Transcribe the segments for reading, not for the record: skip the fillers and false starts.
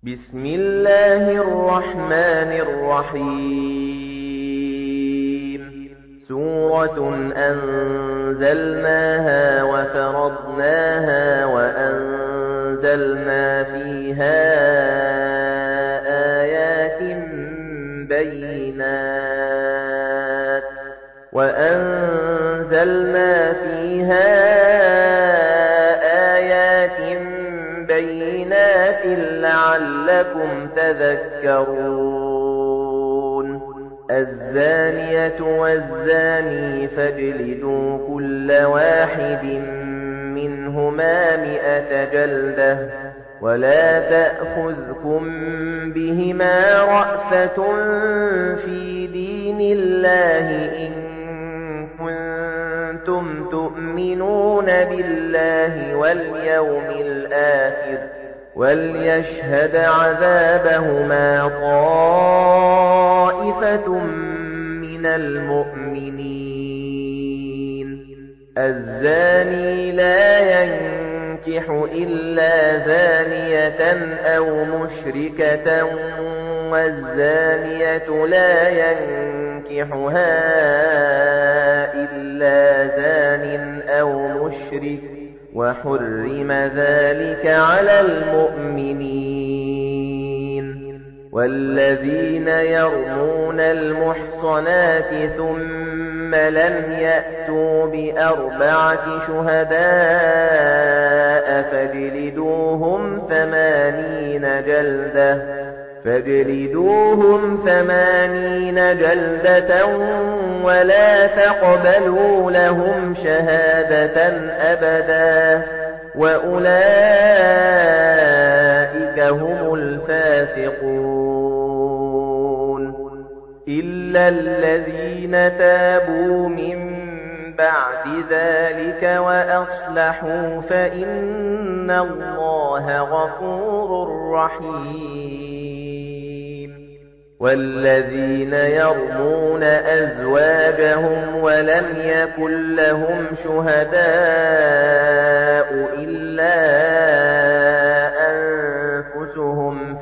بسم الله الرحمن الرحيم سورة أنزلناها وفرضناها وأنزلنا فيها آيات بينات لعلكم تذكرون الزانية والزاني فاجلدوا كل واحد منهما 100 جلدة ولا تأخذكم بهما رأفة في دين الله إن كنتم تؤمنون بالله واليوم الآخر وليشهد عذابهما طائفة من المؤمنين الزاني لا ينكح إلا زانية أو مشركة والزانية لا ينكحها إلا زان أو مشرك وحرم ذلك على المؤمنين والذين يرمون المحصنات ثم لم يأتوا ب4 شهداء فاجلدوهم 80 جلدة ولا تقبلوا لهم شهادة أبدا وأولئك هم الفاسقون إلا الذين تابوا من بعد ذلك وأصلحوا فإن الله غفور رحيم والذين يرمون أزواجهم ولم يكن لهم شهداء إلا أنفسهم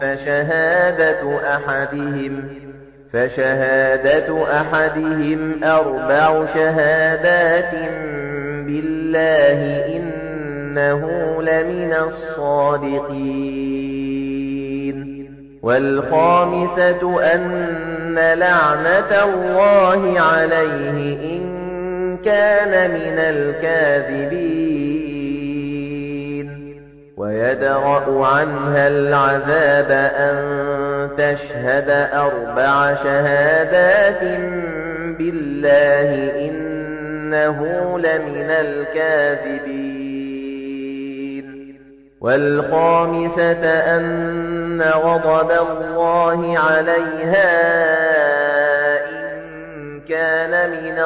فشهادة أحدهم 4 شهادات بالله إنه لمن الصادقين والخامسة أن لعنة الله عليه إن كان من الكاذبين ويدرأ عنها العذاب أن تشهد 4 شهادات بالله إنه لمن الكاذبين والخامسة أن غضب الله عليها إن كان من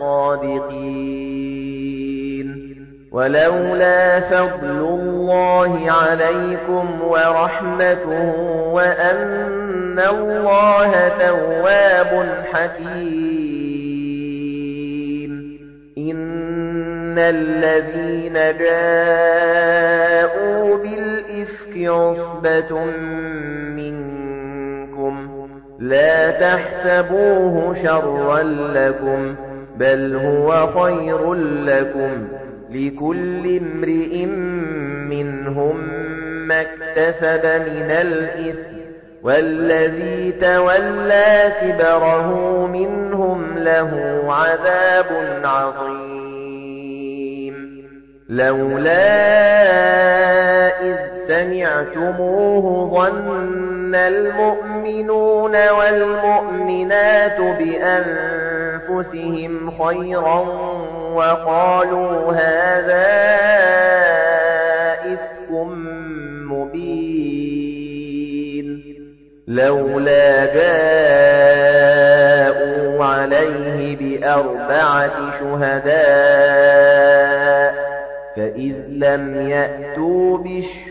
الصادقين ولولا فضل الله عليكم ورحمته وأن الله تواب حكيم إن الذين جاءوا بالإفك عصبة منكم لا تحسبوه شرا لكم بل هو خير لكم لكل امرئ منهم ما اكتسب من الإثم والذي تولى كبره منهم له عذاب عظيم لولا إذ سمعتموه ظن المؤمنون والمؤمنات بأنفسهم خيرا وقالوا هذا إفك مبين لولا جاءوا عليه ب4 شهداء فإذ لم يأتوا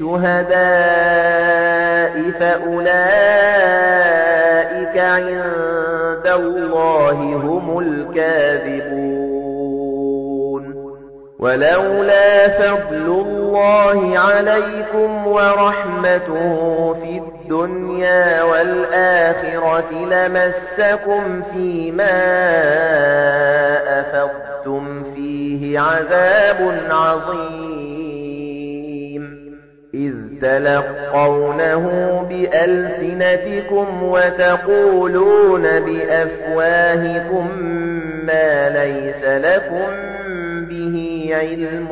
بالشهداء فأولئك عند الله هم الكاذبون ولولا فضل الله عليكم ورحمته في الدنيا والآخرة لمسكم فيما أفضتم فيه عذاب عظيم إذ تلقونه بألسنتكم وتقولون بأفواهكم ما ليس لكم به علم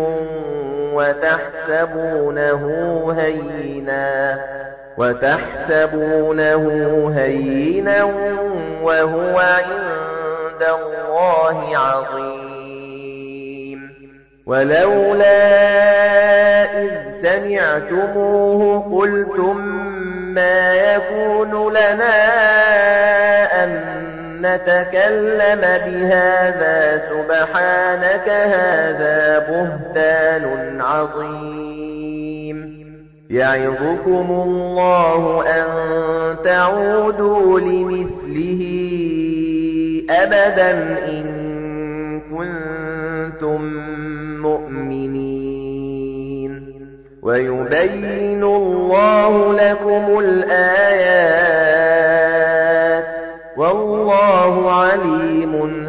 وتحسبونه هينا وهو عند الله عظيم ولولا إذ سمعتموه قلتم ما يكون لنا أن نتكلم بهذا سبحانك هذا بهتان عظيم يعظكم الله أن تعودوا لمثله أبدا إن كنتم مؤمنين ويبين الله لكم الآيات والله عليم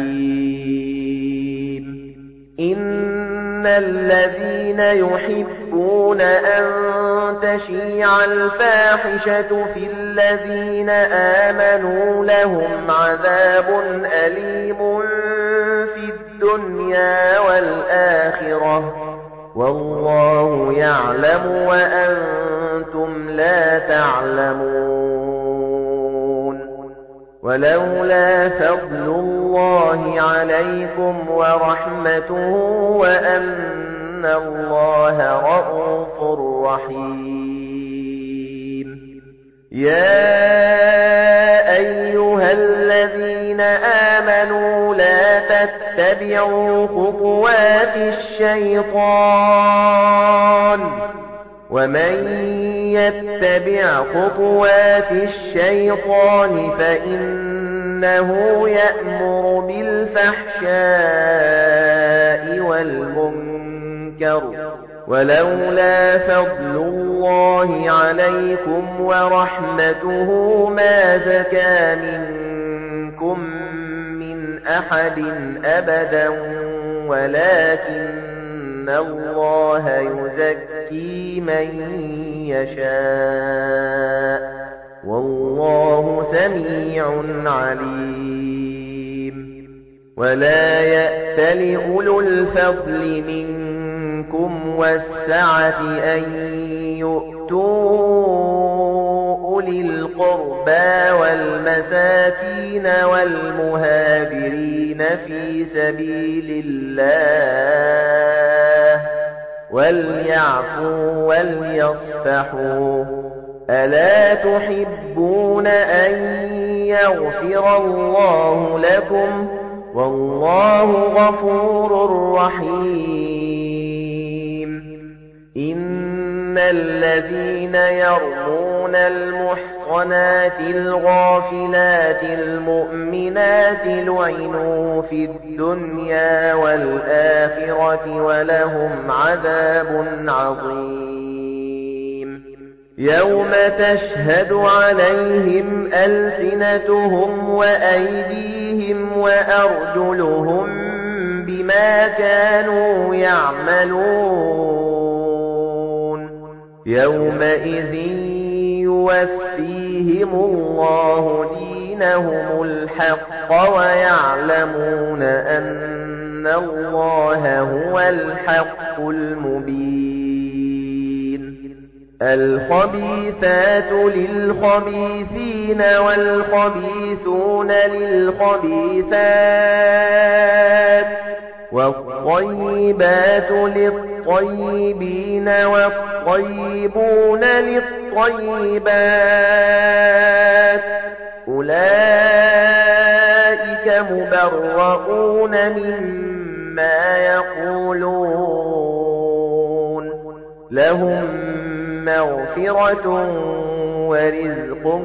حكيم إن الذين يحبون أن تشيع الفاحشة في الذين آمنوا لهم عذاب أليم في الدنيا والآخرة والله يعلم وأنتم لا تعلمون ولولا فضل الله عليكم ورحمته وأن الله رءوف رحيم يا أيها الذين آمنوا لا تتبعوا خطوات الشيطان ومن يتبع خطوات الشيطان فإنه يأمر بالفحشاء والمنكر ولولا فضل الله عليكم ورحمته ما زكى منكم من أحد أبدا ولكن الله يزكي من يشاء والله سميع عليم ولا يأتل أولو الفضل منكم والسعة أن يؤتوا أولي القربى والمساكين والمهاجرين في سبيل الله وليعفوا وليصفحوا ألا تحبون أن يغفر الله لكم والله غفور رحيم إن الذين يرمون المحصنات الغافلات المؤمنات لعنوا في الدنيا والآخرة ولهم عذاب عظيم يوم تشهد عليهم ألسنتهم وأيديهم وأرجلهم بما كانوا يعملون يومئذ يوفيهم الله دينهم الحق ويعلمون أن الله هو الحق المبين الخبيثات للخبيثين والخبيثون للخبيثات والطيبات للطيبين والطيبون للطيبات أولئك مبرؤون مما يقولون لهم مغفرة ورزق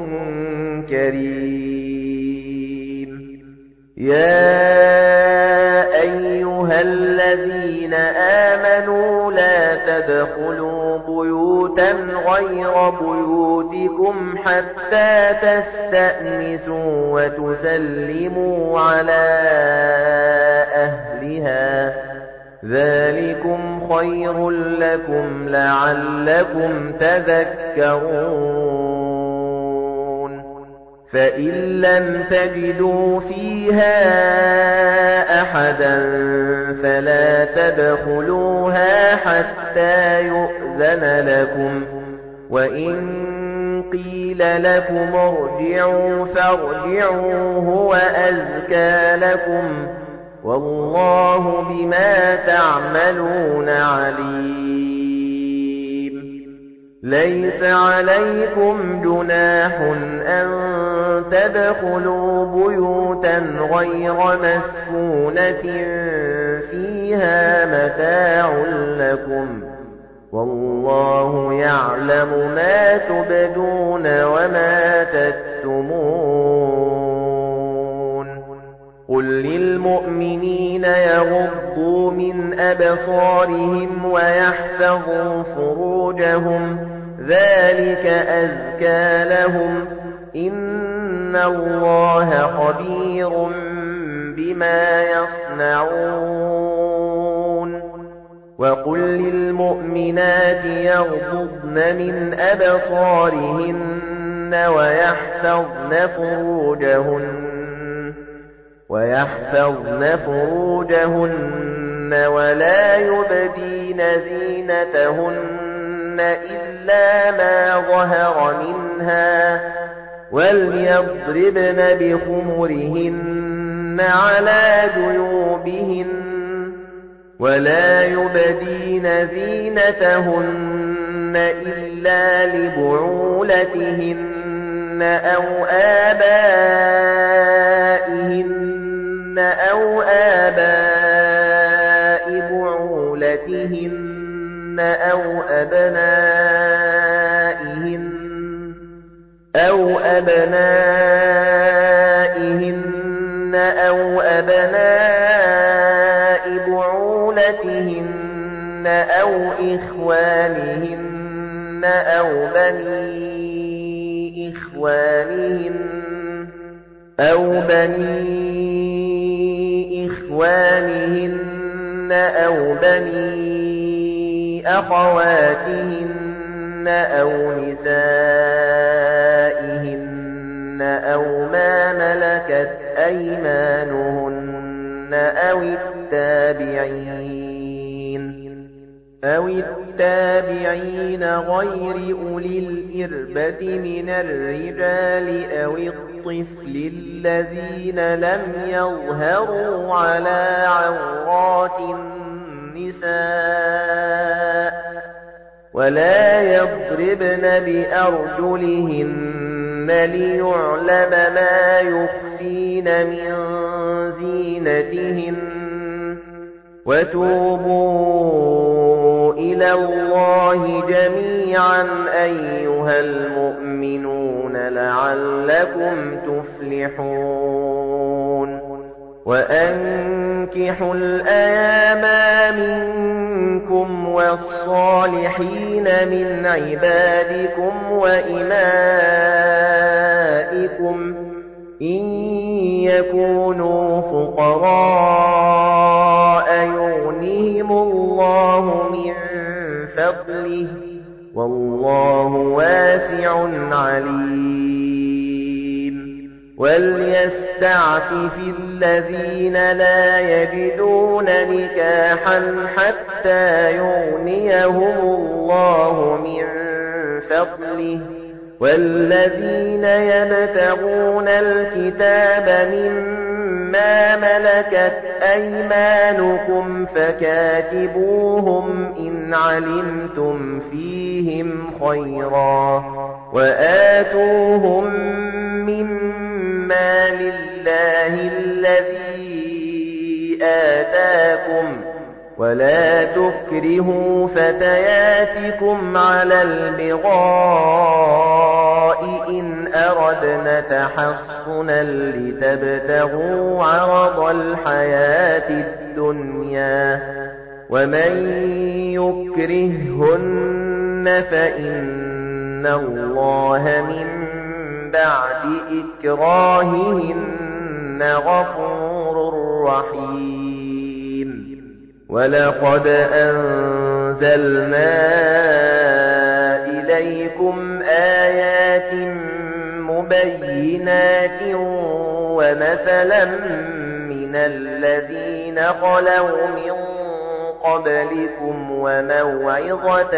كريم يا أيها الذين الذين آمنوا لا تدخلوا بيوتا غير بيوتكم حتى تستأنسوا وتسلموا على أهلها ذلكم خير لكم لعلكم تذكرون فإن لم تجدوا فيها أحدا فلا تدخلوها حتى يؤذن لكم وإن قيل لكم ارجعوا فارجعوا هو أزكى لكم والله بما تعملون عليم ليس عليكم جناح أن تدخلوا بيوتا غير مسكونة فيها متاع لكم والله يعلم ما تبدون وما تكتمون قل للمؤمنين يغضوا من أبصارهم ويحفظوا فروجهم ذلك أزكى لهم إن الله خبير بما يصنعون وقل للمؤمنات يغضضن من أبصارهن ويحفظن فروجهن ولا يبدين زينتهن إلا ما ظهر منها وليضربن بخمرهن على جيوبهن ولا يبدين زينتهن إلا لبعولتهن أو آباء بعولتهن أو أبنائهن أو أبناء بعولتهن أو إخوانهن أو بني إخوانهن أو بني أخواتهن أو نسائهن أو ما ملكت أيمانهن أو التابعين غير أولي الإربة من الرجال أو الطفل الذين لم يظهروا على عورات النساء ولا يضربن بأرجلهن ليعلم ما يخفين من زينتهن وتوبوا إلى الله جميعا أيها المؤمنون لعلكم تفلحون وأنكحوا الأيام منكم والصالحين من عبادكم وإمائكم إن يكونوا فقراء يغنيهم الله من فضله والله واسع عليم وليستعفف الذين لا يجدون نكاحا حتى يغنيهم الله من فضله والذين يبتغون الكتاب مما ملكت أيمانكم فكاتبوهم إن علمتم فيهم خيرا وآتوهم مما لله الذي آتاكم ولا تكرهوا فتياتكم على البغاء إن أردنا تحصنا لتبتغوا عرض الحياة الدنيا ومن يكرههن فإن الله من بعد إكراههن غفور رحيم ولقد أنزلنا إليكم آيات مبينات ومثلا من الذين خلوا من قبلكم وموعظة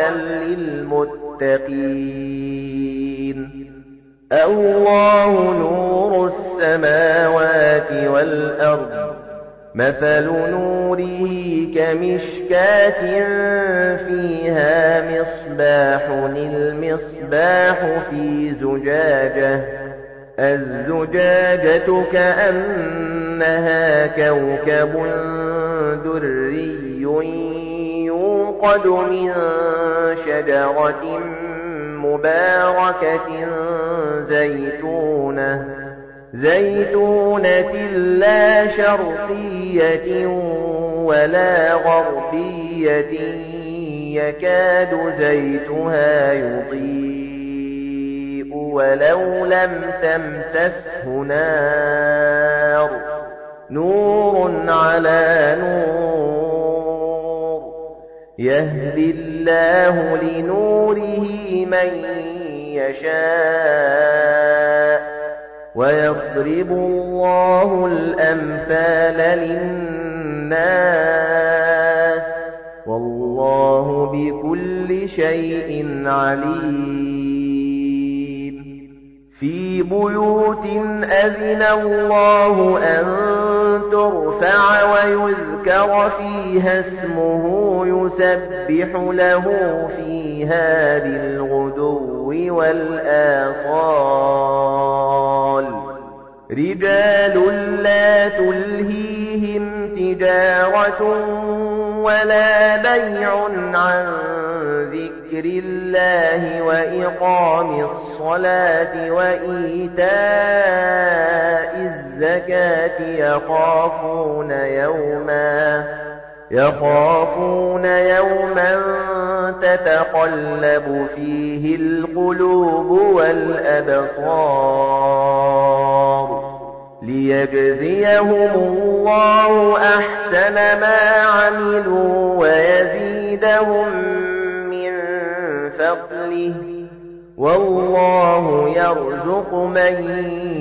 للمتقين الله نور السماوات والأرض مثل نوره كمشكاة فيها مصباح المصباح في زجاجة الزجاجة كأنها كوكب دري يوقد من شجرة مباركة زيتونة لا شرقية ولا غربية يكاد زيتها يضيء ولو لم تمسسه نور على نور يهدي الله لنوره من يشاء ويضرب الله الأمثال للناس والله بكل شيء عليم في بيوت أذن الله أن ترفع ويذكر فيها اسمه يسبح له فيها بالغدو والآصال رجال لا تلهيهم تجارة ولا بيع عن ذكر الله وإقام الصلاة وإيتاء الزكاة يخافون يوما تتقلب فيه القلوب والأبصار ليجزيهم الله أحسن ما عملوا ويزيدهم من فضله والله يرزق من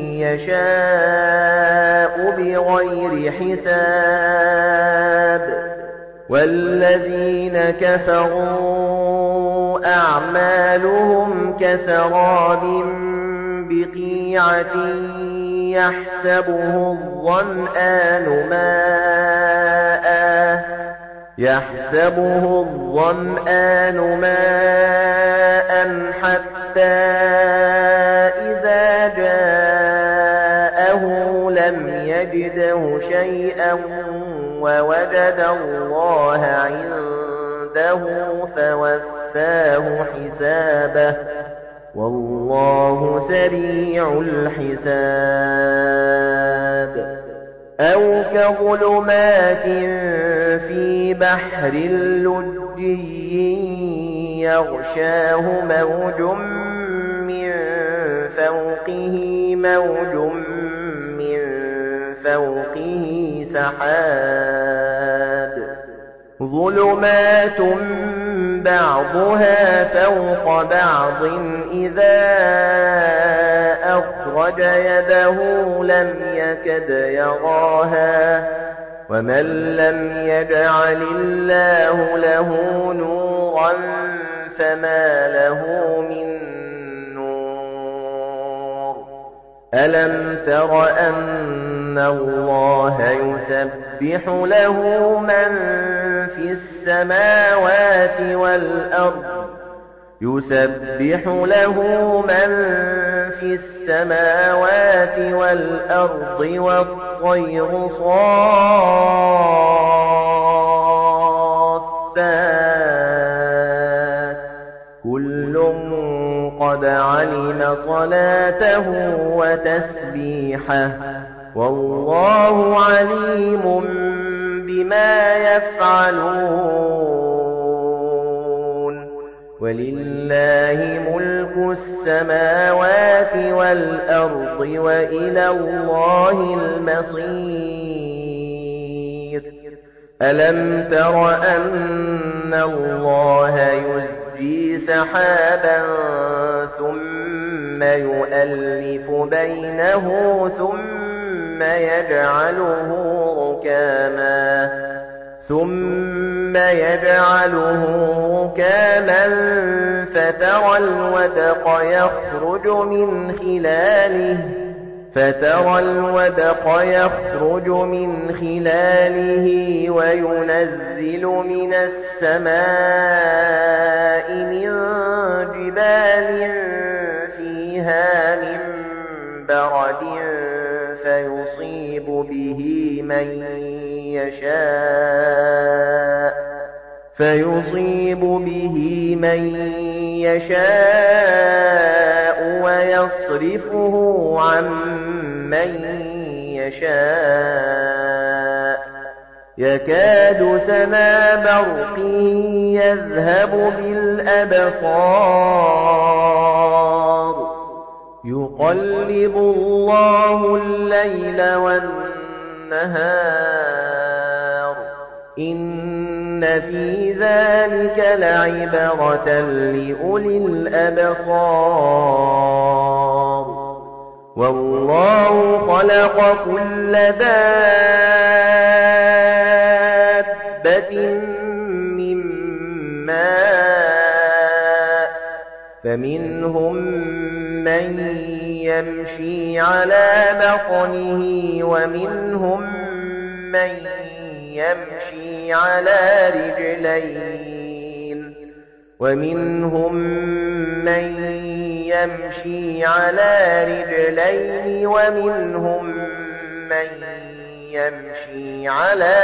يشاء بغير حساب والذين كفروا أعمالهم كسراب بقيعة يحسبه الظمآن ماء حتى إذا جاءه لم يجده شيئا ووجد الله عنده فوفاه حسابه والله سريع الحساب أو كظلمات في بحر لجي يغشاه موج من فوقه سحاب ظلمات بعضها فوق بعض إذا أخرج يده لم يكد يراها ومن لم يجعل الله له نورا فما له من نور ألم تر أن الله يسبح له من في السماوات والأرض والطير صافات كل قد علم صلاته وتسبيحه والله عليم بما يفعلون ولله ملك السماوات والأرض وإلى الله المصير ألم تر أن الله يزجي سحابا ثم يؤلف بينه ثم يجعله ركاما فترى الودق يخرج من خلاله وينزل من السماء من جبال فيها من برد فيصيب به من يشاء ويصرفه عن من يشاء يكاد سنا برقه يذهب بالأبصار يقلب الله الليل والنهار إن في ذلك لعبرة لأولي الأبصار والله خلق كل دابة من ماء فمنهم من يمشي على بطنه ومنهم من يمشي على رجلين ومنهم من يمشي على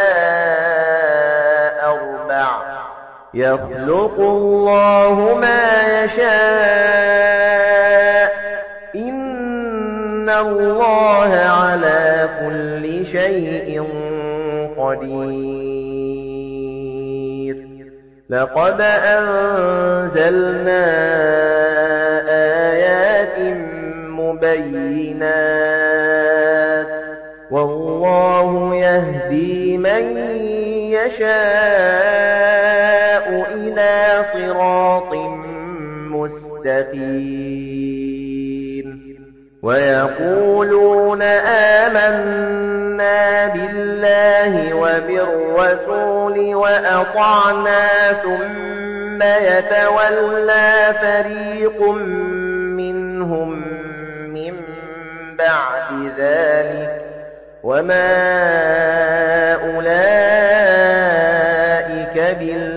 أربع يخلق الله ما يشاء إن الله على كل شيء قدير لقد أنزلنا آيات مبينات والله يهدي من يشاء إلى صراط مستقيم ويقولون آمنا بالله وبالرسول وأطعنا ثم يتولى فريق منهم من بعد ذلك وما أولئك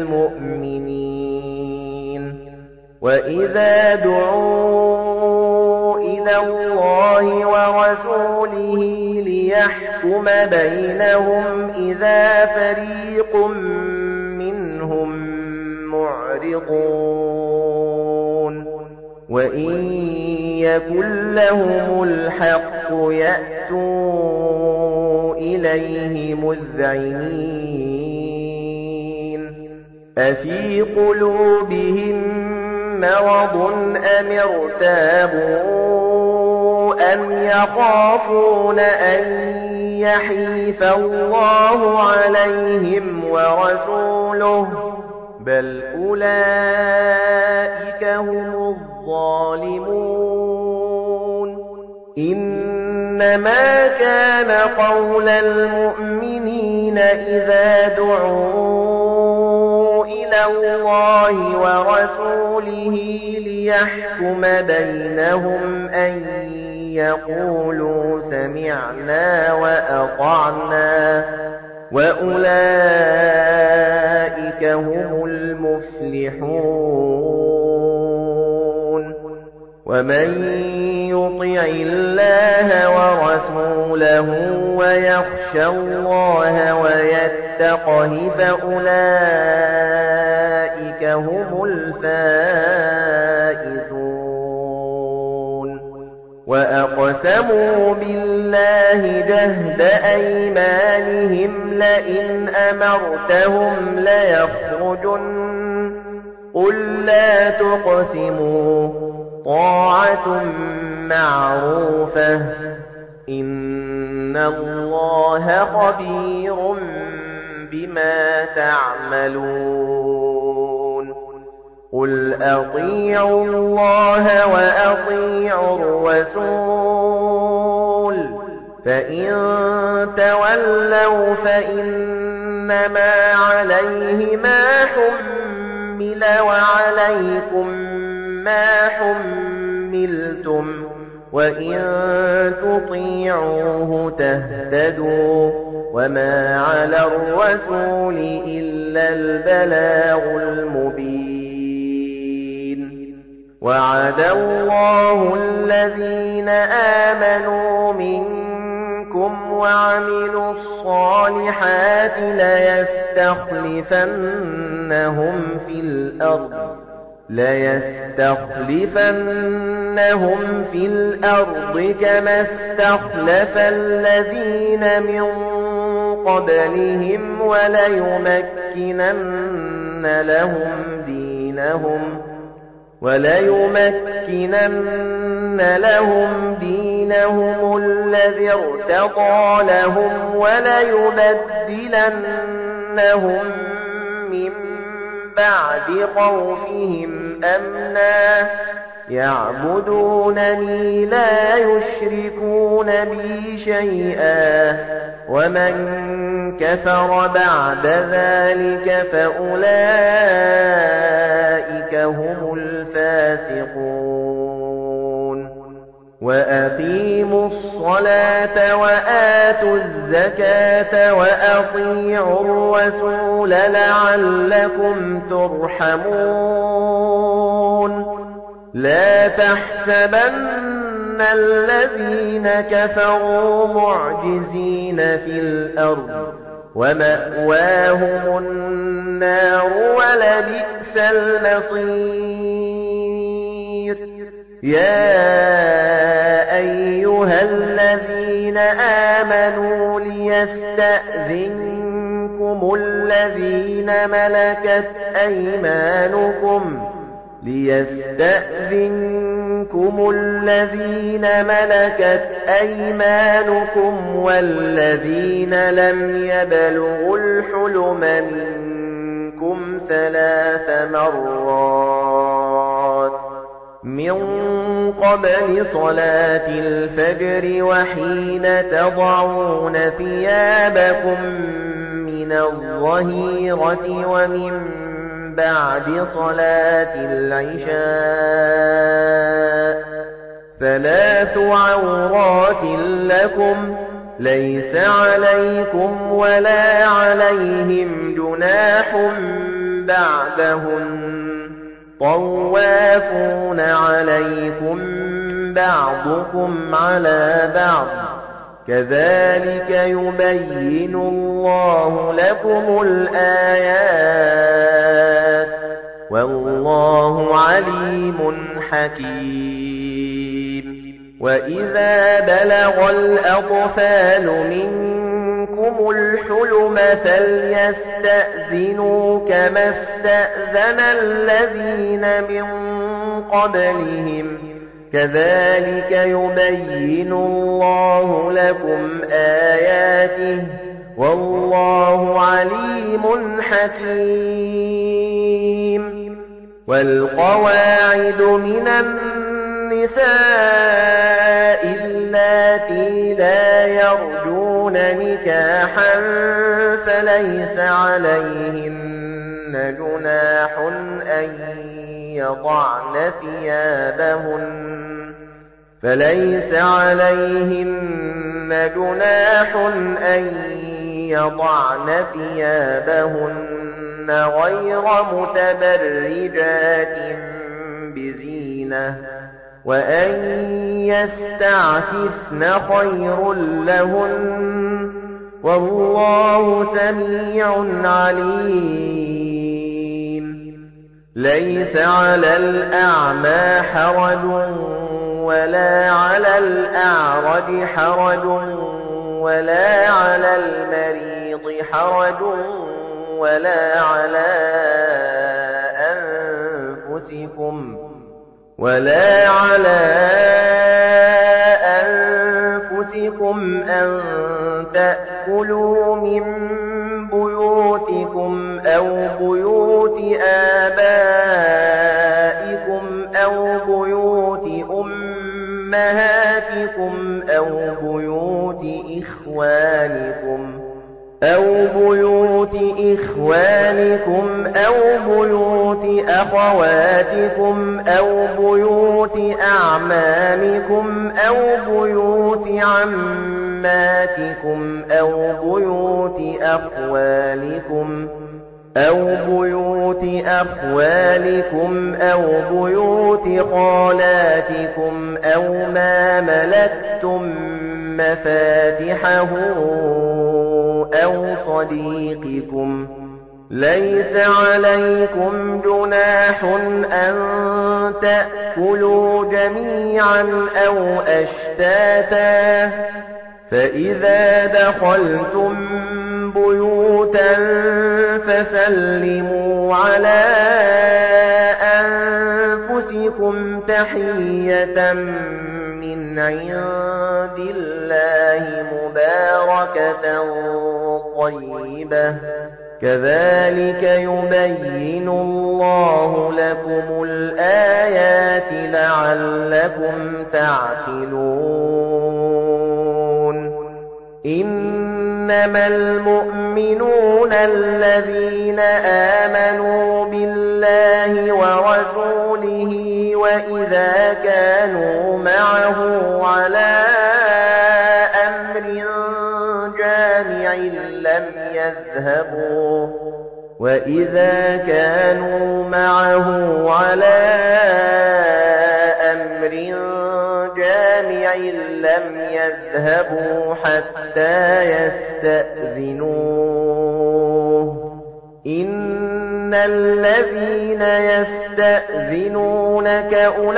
بالمؤمنين وإذا دعوا إلى الله ورسوله ليحكم بينهم إذا فريق منهم معرضون وإن يكن لهم الحق يأتوا إليه مذعنين أفي قلوبهم مرض أم ارتابوا أم يخافون أن يحيف الله عليهم ورسوله بل أولئك هم الظالمون إنما كان قول المؤمنين إذا دعوا إلى الله ورسوله ليحكم بينهم أن يقولوا سمعنا وأطعنا وأولئك هم المفلحون ومن يطع الله ورسوله ويخشى الله ويتقه فأولئك هم الفائزون وَأَقْسَمُوا بِاللَّهِ جَهْدَ أَيْمَانِهِمْ لَئِنْ أَمَرْتَهُمْ لَيَخْرُجُنَّ قُل لَّا تُقْسِمُوا طَاعَةٌ مَّعْرُوفَةٌ إِنَّ اللَّهَ خَبِيرٌ بِمَا تَعْمَلُونَ قُلْ أَطِيعُوا اللَّهَ وَأَطِيعُوا الرَّسُولَ فَإِن تَوَلَّوْا فَإِنَّمَا عَلَيْهِ مَا حُمِّلَ وَعَلَيْكُمْ مَا حُمِّلْتُمْ وَإِن تُطِيعُوهُ تَهْتَدُوا وَمَا عَلَى الرَّسُولِ إِلَّا الْبَلَاغُ الْمُبِينُ وَعَدَ اللَّهُ الَّذِينَ آمَنُوا مِنكُمْ وَعَمِلُوا الصَّالِحَاتِ لَيَسْتَخْلِفَنَّهُمْ فِي الْأَرْضِ كَمَا استخلف الَّذِينَ مِن قَبْلِهِمْ وَلَيُمَكِّنَنَّ لَهُمْ دِينَهُمُ الَّذِي ارْتَضَىٰ لَهُمْ وَلَيُبَدِّلَنَّهُم مِّن بَعْدِ خَوْفِهِمْ أَمْنًا يَعْبُدُونَنِي لَا يُشْرِكُونَ بِي شَيْئًا وَمَن كَفَرَ بَعْدَ ذَلِكَ فَأُولَٰئِكَ هُمُ الْفَاسِقُونَ وَأَقِيمُوا الصَّلَاةَ وَآتُوا الزَّكَاةَ وَأَطِيعُوا الرَّسُولَ لَعَلَّكُمْ تُرْحَمُونَ لَا تَحْسَبَنَّ الَّذِينَ كَفَرُوا مُعْجِزِينَ فِي الْأَرْضِ وَمَأْوَاهُمُ النَّارُ وَلَبِئْسَ الْمَصِيرُ يَا أَيُّهَا الَّذِينَ آمَنُوا لِيَسْتَأْذِنكُمُ الَّذِينَ مَلَكَتْ أَيْمَانُكُمْ وَالَّذِينَ لَمْ يَبْلُغُوا الْحُلُمَ مِنكُمْ 3 مرات مِنْ قَبْلِ صَلَاةِ الْفَجْرِ وَحِينَ تَضَعُونَ ثِيَابَكُمْ مِنَ الظَّهِيرَةِ وَمِنْ بَعْدِ صَلَاةِ الْعِشَاءِ 3 عَوْرَاتٍ لَكُمْ لَيْسَ عَلَيْكُمْ وَلَا عَلَيْهِمْ جُنَاحٌ بَعْدَهُنَّ طَوَّافُونَ عَلَيْكُمْ بَعْضُكُمْ عَلَى بَعْضٍ كَذَلِكَ يُبَيِّنُ اللَّهُ لَكُمُ الْآيَاتِ وَاللَّهُ عَلِيمٌ حَكِيمٌ وَإِذَا بَلَغَ الْأَطْفَالُ مِنكُمُ الْحُلُمَ فَلْيَسْتَأْذِنُوا كَمَا اسْتَأْذَنَ الَّذِينَ مِن قَبْلِهِمْ كَذَلِكَ يُبَيِّنُ اللَّهُ لَكُمْ آيَاتِهِ وَاللَّهُ عَلِيمٌ حَكِيمٌ وَالْقَوَاعِدُ مِنَ النِّسَاءِ اللَّاتِي لَا يَرْجُونَ نِكَاحًا فَلَيْسَ عَلَيْهِنَّ جُنَاحٌ أَن يَضَعْنَ ثِيَابَهُنَّ غَيْرَ مُتَبَرِّجَاتٍ بِزِينَةٍ وَأَن يَسْتَعْفِفْنَ خَيْرٌ لَّهُنَّ وَاللَّهُ سَمِيعٌ عَلِيمٌ لَيْسَ عَلَى الْأَعْمَى حَرَجٌ ولا على الأعرج حرج ولا على المريض حرج ولا على أنفسكم أن تأكلوا من بيوتكم أو بيوت آبائكم أو بيوت أمهاتكم أو بيوت إخوانكم أو بيوت أخواتكم أو بيوت أعمامكم أو بيوت عماتكم أو بيوت أخوالكم أو بيوت خالاتكم أو ما ملكتم مفاتحه أو صديقكم. ليس عليكم جناح أن تأكلوا جميعا أو أشتاتا، فإذا دخلتم بيوتا فسلموا على أنفسكم تحية من عند الله مباركة طيبة، كذلك يبين الله لكم الآيات لعلكم تعقلون. إنما المؤمنون الذين آمنوا بالله ورسوله وإذا كانوا معه على أمر جامع لم يذهبوا حتى يستأذنوه. إن الذين يستأذنونك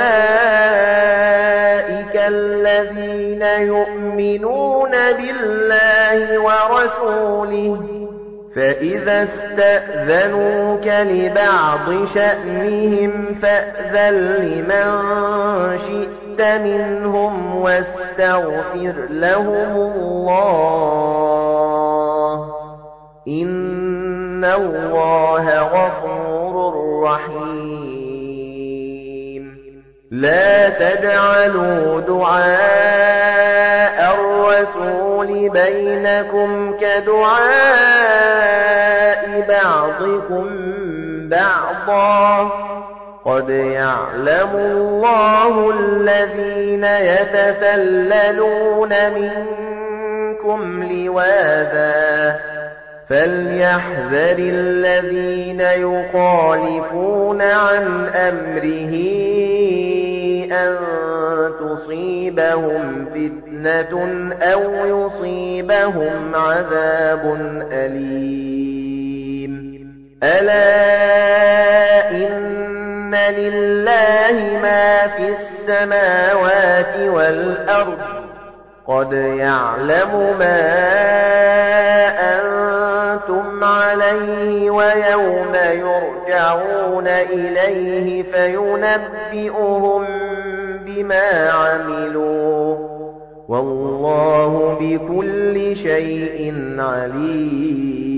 أولئك الذين يؤمنون بالله ورسوله، فإذا استأذنوك لبعض شأنهم فأذن لمن شئت منهم واستغفر لهم الله، إن الله غفور رحيم. لا تجعلوا دعاء الرسول بينكم كدعاء بعضكم بعضا، قد يعلم الله الذين يتسللون منكم لواذا، فليحذر الذين يخالفون عن أمره أن تصيبهم فتنة أو يصيبهم عذاب أليم. ألا إن لله ما في السماوات والأرض، قد يعلم ما أنتم عليه ويوم يرجعون إليه فينبئهم بما عملوا، والله بكل شيء عليم.